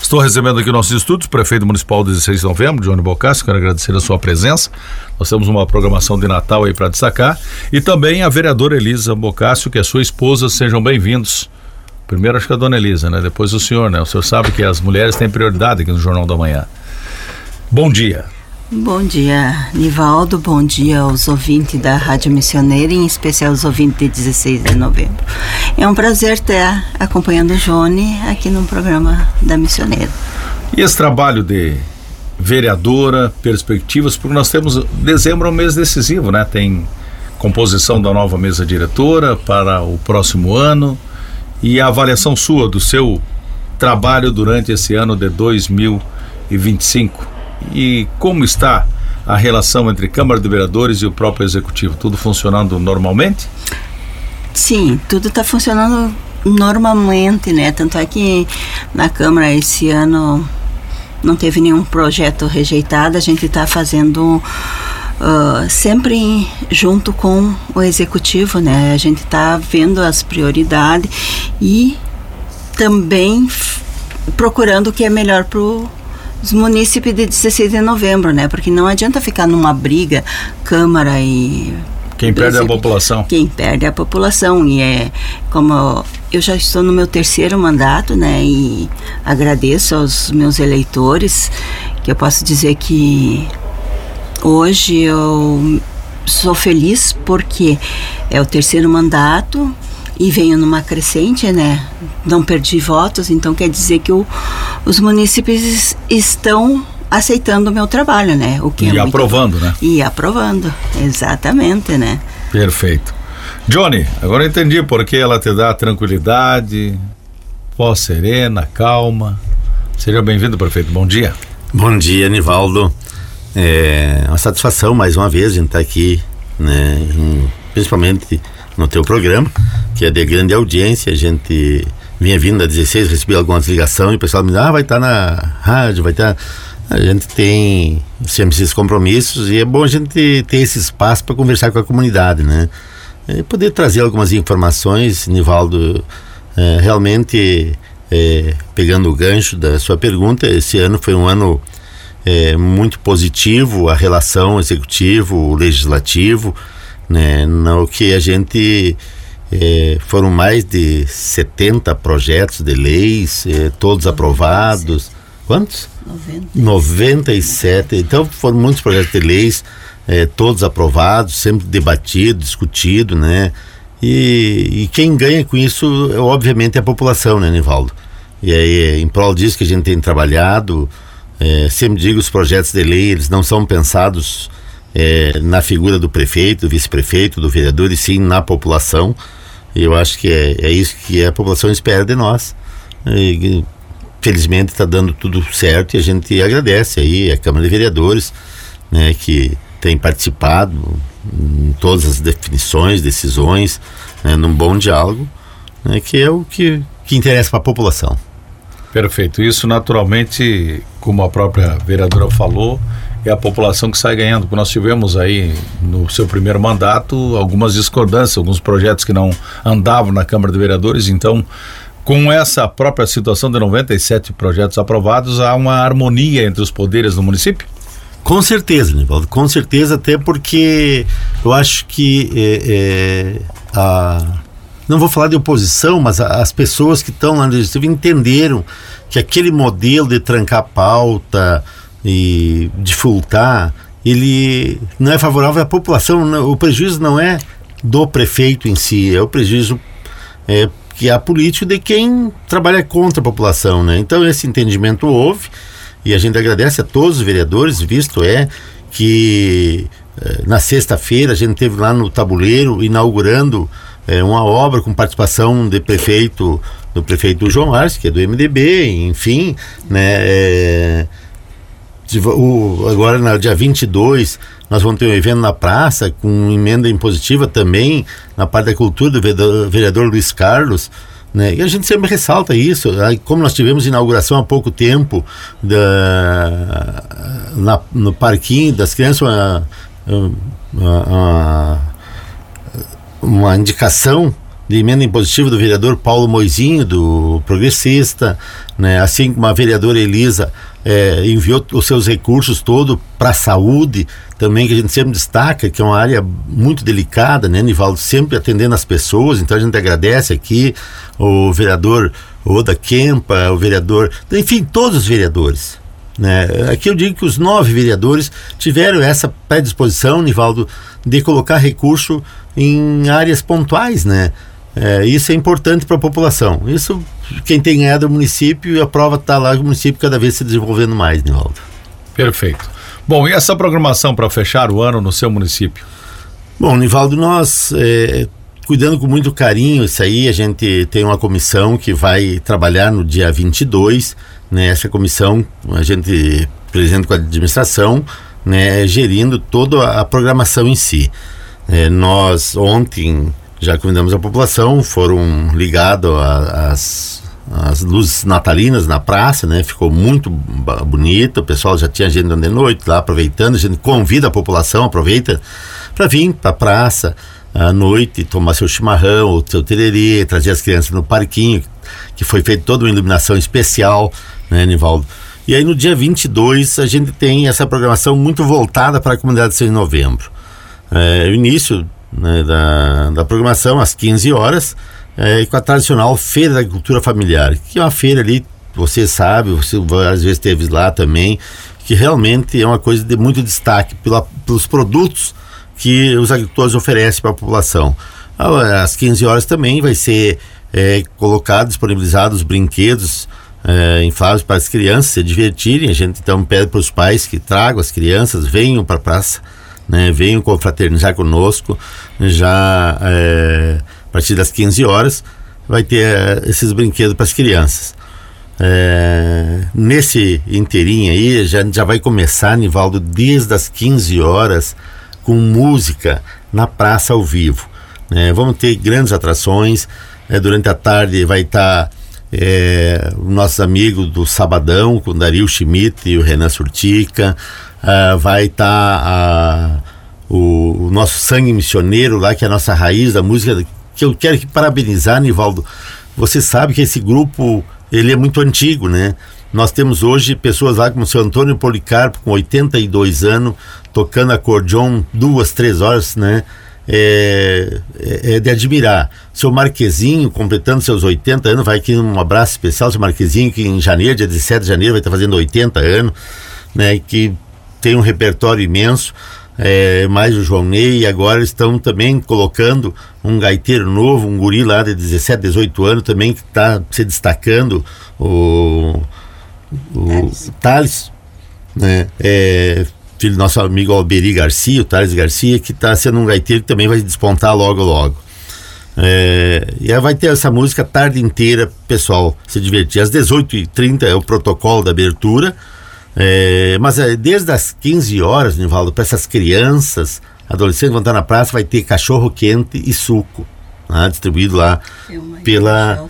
Estou recebendo aqui nossos estúdios, prefeito municipal 16 de novembro, Johnny Boccaccio, quero agradecer a sua presença. Nós temos uma programação de Natal aí para destacar. E também a vereadora Elisa Boccaccio, que é sua esposa. Sejam bem-vindos. Primeiro acho que a dona Elisa, né? Depois o senhor, né? O senhor sabe que as mulheres têm prioridade aqui no Jornal da Manhã. Bom dia. Bom dia, Nivaldo. Bom dia aos ouvintes da Rádio Missioneira, em especial os ouvintes de 16 de novembro. É um prazer estar acompanhando o Johnny aqui no programa da Missioneira. E esse trabalho de vereadora, perspectivas, porque nós temos dezembro é um mês decisivo, né? Tem composição da nova mesa diretora para o próximo ano e a avaliação sua do seu trabalho durante esse ano de 2025. E como está a relação entre Câmara de Vereadores e o próprio Executivo? Tudo funcionando normalmente? Sim, tudo está funcionando normalmente, né? Tanto é que na Câmara esse ano não teve nenhum projeto rejeitado. A gente está fazendo sempre junto com o Executivo, né? A gente está vendo as prioridades e também procurando o que é melhor para os munícipes de 16 de novembro, né? Porque não adianta ficar numa briga, Câmara e... Quem perde é a população. Quem perde é a população. E é como eu já estou no meu 3º mandato, né? E agradeço aos meus eleitores, que eu posso dizer que hoje eu sou feliz porque é o 3º mandato e venho numa crescente, né? Não perdi votos, então quer dizer que os munícipes estão aceitando o meu trabalho, né? O que e é aprovando, né? E aprovando, exatamente, né? Perfeito. Johnny, agora eu entendi por que ela te dá tranquilidade, voz serena, calma. Seja bem-vindo, prefeito. Bom dia. Bom dia, Nivaldo. É uma satisfação mais uma vez a gente estar aqui, né? Principalmente no teu programa, que é de grande audiência. A gente vinha vindo da 16, recebi algumas ligações e o pessoal me diz, vai estar na rádio, vai estar... A gente tem sempre esses compromissos e é bom a gente ter esse espaço para conversar com a comunidade, né? E poder trazer algumas informações, Nivaldo, realmente pegando o gancho da sua pergunta, esse ano foi um ano muito positivo, a relação executivo-legislativo, né? No que a gente foram mais de 70 projetos de leis, todos aprovados. Quantos? 97. Então foram muitos projetos de leis, todos aprovados, sempre debatido, discutido, né? E quem ganha com isso, obviamente, é a população, né, Nivaldo? E aí, em prol disso que a gente tem trabalhado, sempre digo, os projetos de lei, eles não são pensados na figura do prefeito, do vice-prefeito, do vereador, e sim na população. E eu acho que é isso que a população espera de nós. E, felizmente está dando tudo certo e a gente agradece aí a Câmara de Vereadores, né, que tem participado em todas as definições, decisões, né, num bom diálogo, né, que é o que interessa para a população. Perfeito. Isso naturalmente, como a própria vereadora falou, é a população que sai ganhando, porque nós tivemos aí no seu primeiro mandato algumas discordâncias, alguns projetos que não andavam na Câmara de Vereadores. Então, com essa própria situação de 97 projetos aprovados, há uma harmonia entre os poderes do município? Com certeza, Nivaldo, com certeza, até porque eu acho que não vou falar de oposição, mas as pessoas que estão lá no legislativo entenderam que aquele modelo de trancar pauta e de furtar, ele não é favorável à população. O prejuízo não é do prefeito em si, é o prejuízo que é a política de quem trabalha contra a população, né? Então esse entendimento houve e a gente agradece a todos os vereadores, visto que na sexta-feira a gente teve lá no Tabuleiro inaugurando uma obra com participação do prefeito João Arce, que é do MDB, enfim, né? Agora no dia 22 nós vamos ter um evento na praça com emenda impositiva também na parte da cultura do vereador Luiz Carlos, né? E a gente sempre ressalta isso, como nós tivemos inauguração há pouco tempo no parquinho das crianças, uma indicação de emenda impositiva do vereador Paulo Moizinho, do Progressista, né? Assim como a vereadora Elisa enviou os seus recursos todos para a saúde, também, que a gente sempre destaca, que é uma área muito delicada, né, Nivaldo? Sempre atendendo as pessoas, então a gente agradece aqui o vereador Oda Kempa, o vereador, enfim, todos os vereadores, né? Aqui eu digo que os 9 vereadores tiveram essa predisposição, Nivaldo, de colocar recurso em áreas pontuais, né? Isso é importante para a população. Isso, quem tem ganhado é o município, e a prova está lá, o município cada vez se desenvolvendo mais, Nivaldo. Perfeito. Bom, e essa programação para fechar o ano no seu município? Bom, Nivaldo, nós cuidando com muito carinho isso aí, a gente tem uma comissão que vai trabalhar no dia 22, né? Essa comissão, a gente presente com a administração, né, gerindo toda a programação em si. Nós ontem já convidamos a população, foram ligados as luzes natalinas na praça, né? Ficou muito bonito, o pessoal já tinha agenda de noite lá, aproveitando, a gente convida a população, aproveita para vir para a praça à noite, tomar seu chimarrão, ou seu tererê, trazer as crianças no parquinho, que foi feita toda uma iluminação especial, né, Nivaldo? E aí no dia 22 a gente tem essa programação muito voltada para a comunidade de 6 de novembro. O início, né, da programação às 15 horas, com a tradicional Feira da Agricultura Familiar, que é uma feira ali, você sabe, você às vezes esteve lá também, que realmente é uma coisa de muito destaque pelos produtos que os agricultores oferecem para a população. Às 15 horas também vai ser colocado, disponibilizados brinquedos infláveis para as crianças se divertirem. A gente então pede para os pais que tragam as crianças, venham para a praça, né, venham confraternizar conosco. Já a partir das 15 horas vai ter esses brinquedos para as crianças. Nesse inteirinho aí já vai começar, Nivaldo, desde as 15 horas com música na praça ao vivo, né? Vamos ter grandes atrações. Durante a tarde vai estar os nossos amigos do Sabadão, com o Dario Schmidt e o Renan Surtica. Vai estar o nosso Sangue Missioneiro lá, que é a nossa raiz da música, que eu quero parabenizar, Nivaldo. Você sabe que esse grupo, ele é muito antigo, né? Nós temos hoje pessoas lá como o seu Antônio Policarpo, com 82 anos, tocando acordeon 2-3 horas, né? É de admirar. Seu Marquezinho, completando seus 80 anos, vai aqui um abraço especial, seu Marquezinho, que em janeiro, dia 17 de janeiro, vai estar fazendo 80 anos, né? Que tem um repertório imenso. Mais o João Ney, e agora estão também colocando um gaiteiro novo, um guri lá de 17, 18 anos também, que está se destacando, o Thales, né? Filho do nosso amigo Alberi Garcia, o Thales Garcia, que está sendo um gaiteiro que também vai despontar logo. E aí vai ter essa música a tarde inteira, pessoal se divertir. Às 18h30 é o protocolo da abertura. Mas desde as 15 horas, Nivaldo, para essas crianças, adolescentes que vão estar na praça, vai ter cachorro quente e suco, né, distribuído lá pela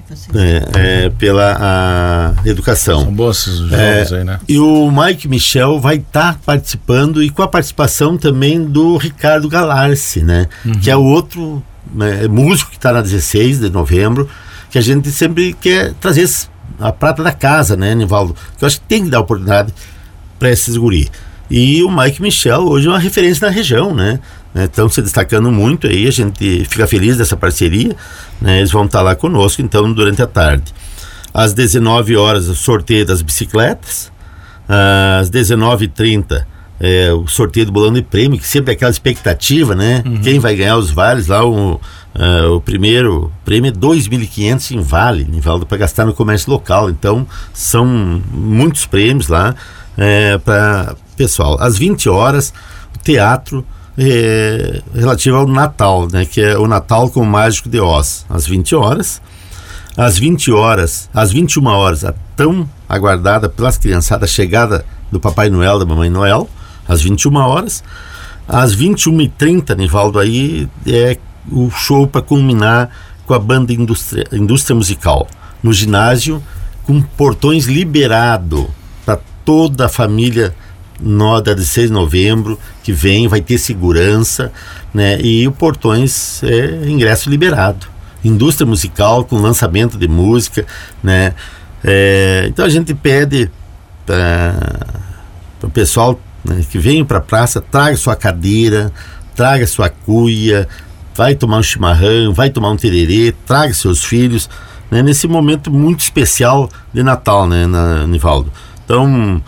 educação. São bons esses jogos aí, né? E o Mike Michel vai estar participando, e com a participação também do Ricardo Galarce, né? Que é o outro músico que está na 16 de novembro, que a gente sempre quer trazer a prata da casa, né, Nivaldo? Que eu acho que tem que dar oportunidade para esses guri. E o Mike Michel hoje é uma referência na região, né? Estão se destacando muito aí, a gente fica feliz dessa parceria, né? Eles vão estar lá conosco, então, durante a tarde. Às 19 horas, o sorteio das bicicletas. Às 19h30, o sorteio do bolão de prêmio, que sempre é aquela expectativa, né? Quem vai ganhar os vales lá, o primeiro prêmio é 2.500 em vale, Nivaldo, para gastar no comércio local. Então são muitos prêmios lá para pessoal. Às 20 horas, o teatro relativo ao Natal, né, que é o Natal com o Mágico de Oz. Às 20 horas, às 21 horas, a tão aguardada pelas criançadas chegada do Papai Noel, da Mamãe Noel. Às 21 horas, às 21h30, Nivaldo, aí o show para culminar com a banda Indústria Musical no ginásio, com portões liberados para toda a família da 16 de novembro que vem, vai ter segurança, né? E o portões ingresso liberado. indústria musical, com lançamento de música, né? Então a gente pede para o pessoal, né, que venha para a praça, traga sua cadeira, traga sua cuia, vai tomar um chimarrão, vai tomar um tererê, traga seus filhos, né, nesse momento muito especial de Natal, né, Nivaldo? Então,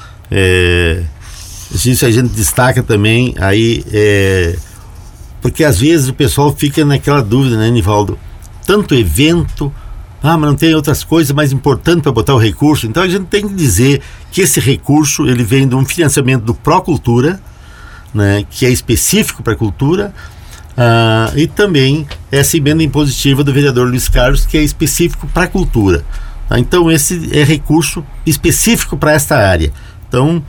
isso a gente destaca também aí, porque às vezes o pessoal fica naquela dúvida, né, Nivaldo? Tanto evento, mas não tem outras coisas mais importantes para botar o recurso. Então a gente tem que dizer que esse recurso ele vem de um financiamento do Procultura, né, que é específico para a cultura, e também essa emenda impositiva do vereador Luiz Carlos, que é específico para a cultura. Então esse é recurso específico para esta área. Então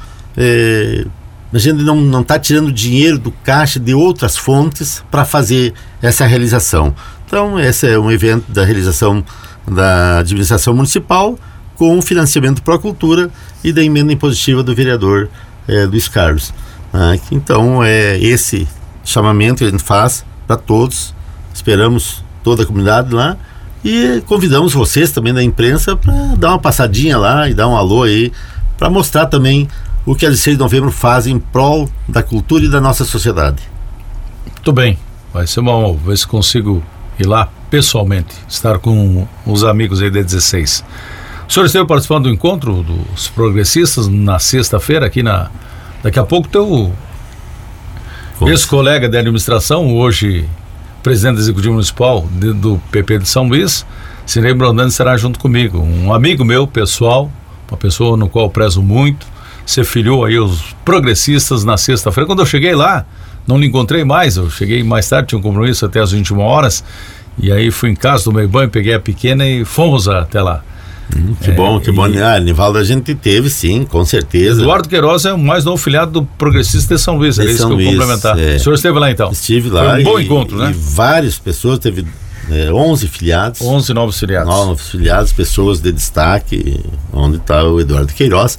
a gente não está tirando dinheiro do caixa de outras fontes para fazer essa realização. Então esse é um evento da realização da administração municipal com o financiamento para a cultura e da emenda impositiva do vereador Luiz Carlos. Então esse chamamento que a gente faz para todos. Esperamos toda a comunidade lá e convidamos vocês também da imprensa para dar uma passadinha lá e dar um alô aí, para mostrar também o que a 16 de novembro faz em prol da cultura e da nossa sociedade. Muito bem, vai ser uma honra ver se consigo ir lá pessoalmente, estar com os amigos aí da 16. O senhor esteve participando do encontro dos progressistas na sexta-feira aqui daqui a pouco teu ex-colega de administração, hoje presidente executivo municipal do PP de São Luís, Cirei Brondani, estará junto comigo, um amigo meu pessoal, uma pessoa no qual eu prezo muito, se filiou aí os progressistas na sexta-feira. Quando eu cheguei lá, não lhe encontrei mais, eu cheguei mais tarde, tinha um compromisso até às 21 horas, e aí fui em casa, tomei banho, peguei a pequena e fomos até lá. Que bom. Nivaldo, a gente teve, sim, com certeza. Eduardo Queiroz é o mais novo filiado do Progressista de São Luís, é isso que eu vou complementar. O senhor esteve lá então? Estive lá. Foi um bom encontro, né? E várias pessoas, teve 11 filiados. 11 novos filiados. 9 filiados, pessoas de destaque, onde está o Eduardo Queiroz.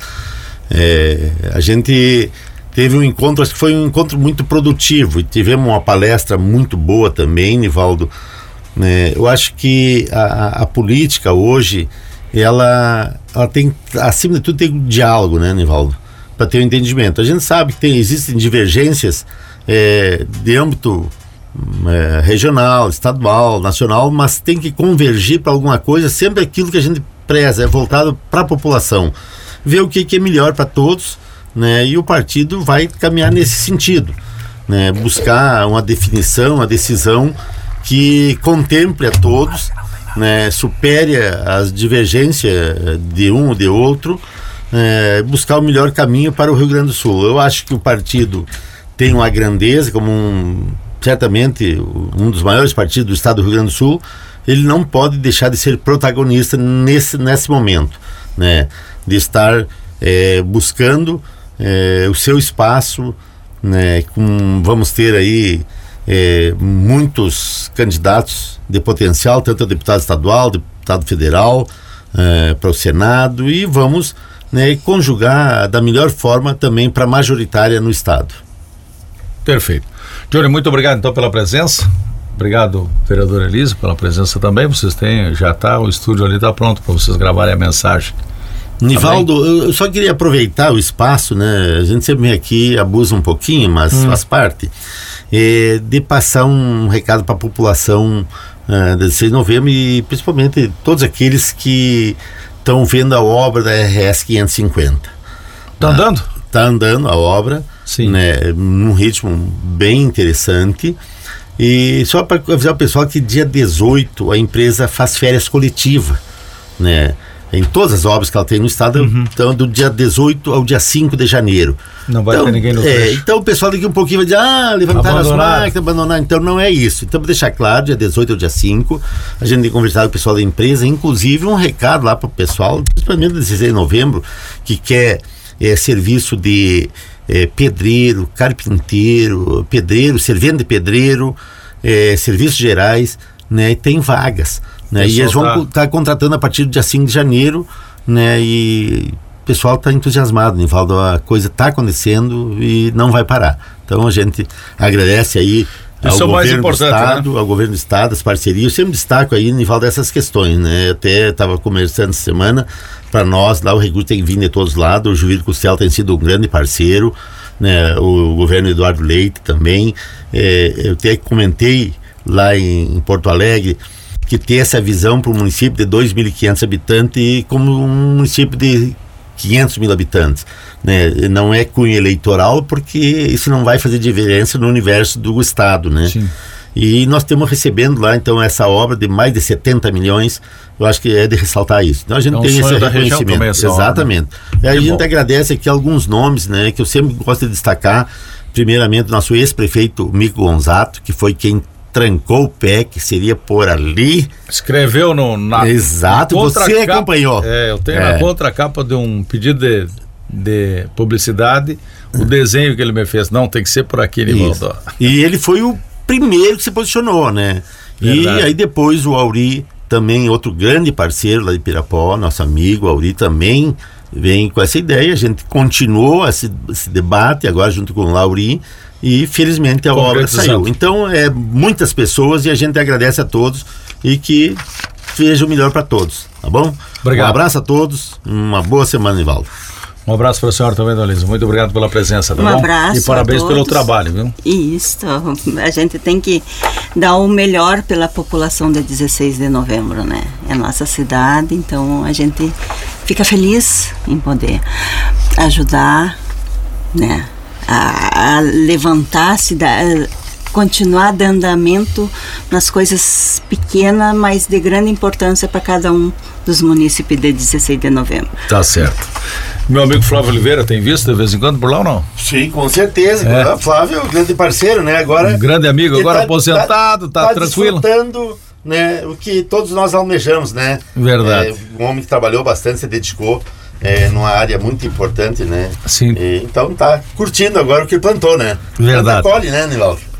A gente teve um encontro, acho que foi um encontro muito produtivo, e tivemos uma palestra muito boa também, Nivaldo. Eu acho que a política hoje, ela tem, acima de tudo, tem um diálogo, né, Nivaldo? Para ter um entendimento. A gente sabe que existem divergências de âmbito regional, estadual, nacional, mas tem que convergir para alguma coisa, sempre aquilo que a gente preza, é voltado para a população. Ver o que é melhor para todos, né? E o partido vai caminhar nesse sentido, né? Buscar uma definição, uma decisão que contemple a todos, né? Supere as divergências de um ou de outro, buscar o melhor caminho para o Rio Grande do Sul. Eu acho que o partido tem uma grandeza, como certamente um dos maiores partidos do estado do Rio Grande do Sul. Ele não pode deixar de ser protagonista nesse momento, né? De estar buscando o seu espaço, né? Vamos ter aí muitos candidatos de potencial, tanto a deputado estadual, deputado federal, para o Senado, e vamos, né, conjugar da melhor forma também para a majoritária no estado. Perfeito. Johnny, muito obrigado então pela presença. Obrigado, vereador Elisa, pela presença também. Vocês têm, o estúdio ali está pronto para vocês gravarem a mensagem. Nivaldo, eu só queria aproveitar o espaço, né? A gente sempre vem aqui, abusa um pouquinho, mas faz parte, de passar um recado para a população da 16 de novembro, e principalmente todos aqueles que estão vendo a obra da RS 550. Está andando? Está andando a obra, sim, né? Num ritmo bem interessante. E só para avisar o pessoal que dia 18 a empresa faz férias coletivas, né? Em todas as obras que ela tem no estado, então do dia 18 ao dia 5 de janeiro. Não vai ter ninguém no trecho. Então o pessoal daqui um pouquinho vai dizer, levantar as máquinas, abandonar. Então não é isso. Então, para deixar claro, dia 18 ao dia 5, a gente tem conversado com o pessoal da empresa, inclusive um recado lá para o pessoal, principalmente do 16 de novembro, que quer serviço de pedreiro, carpinteiro, servente de pedreiro, serviços gerais, né? E tem vagas, né? E eles vão estar contratando a partir do dia 5 de janeiro, né? E o pessoal está entusiasmado, Nivaldo, a coisa está acontecendo e não vai parar. Então a gente agradece aí Isso é o mais importante, do Estado, ao governo do Estado, as parcerias. Eu sempre destaco aí, Nivaldo, dessas questões, né? Eu até estava conversando essa semana, para nós, lá o recurso tem que vir de todos os lados. O Juvílio Costel tem sido um grande parceiro, né? O governo Eduardo Leite também. Eu até comentei lá em Porto Alegre que ter essa visão para um município de 2.500 habitantes como um município de 500 mil habitantes, né? Não é cunho eleitoral, porque isso não vai fazer diferença no universo do Estado, né? Sim. E nós estamos recebendo lá, então, essa obra de mais de 70 milhões, eu acho que é de ressaltar isso. Então a gente tem esse reconhecimento. Exatamente. E aí a gente agradece aqui alguns nomes, né, que eu sempre gosto de destacar. Primeiramente, nosso ex-prefeito Mico Gonzato, que foi quem trancou o pé, que seria por ali. Escreveu na Exato, você acompanhou. Eu tenho na contracapa de um pedido de publicidade, o desenho que ele me fez. Não, tem que ser por aqui, Nivaldo. E ele foi o primeiro que se posicionou, né? Verdade. E aí depois o Auri, também outro grande parceiro lá de Pirapó, nosso amigo Auri, também vem com essa ideia. A gente continuou esse debate agora junto com o Auri, e felizmente a obra saiu. Então, muitas pessoas, e a gente agradece a todos e que seja o melhor para todos, tá bom? Obrigado. Um abraço a todos, uma boa semana, Nivaldo. Um abraço para a senhora também, Dona Elisa. Muito obrigado pela presença, tá bom? Um abraço. E parabéns pelo trabalho, viu? Isso. A gente tem que dar o melhor pela população de 16 de novembro, né? É a nossa cidade, então a gente fica feliz em poder ajudar, né? A levantar a cidade, continuar dando andamento nas coisas pequenas, mas de grande importância para cada um dos municípios de 16 de novembro. Tá certo. Meu amigo Flávio Oliveira tem visto de vez em quando por lá ou não? Sim, com certeza. Flávio é um grande parceiro, né? Agora, um grande amigo, agora aposentado, tá tranquilo. Desfrutando, né, o que todos nós almejamos, né? Verdade. Um homem que trabalhou bastante, se dedicou numa área muito importante, né? Sim. Então tá curtindo agora o que plantou, né? Verdade. Colhe, né, Nivaldo?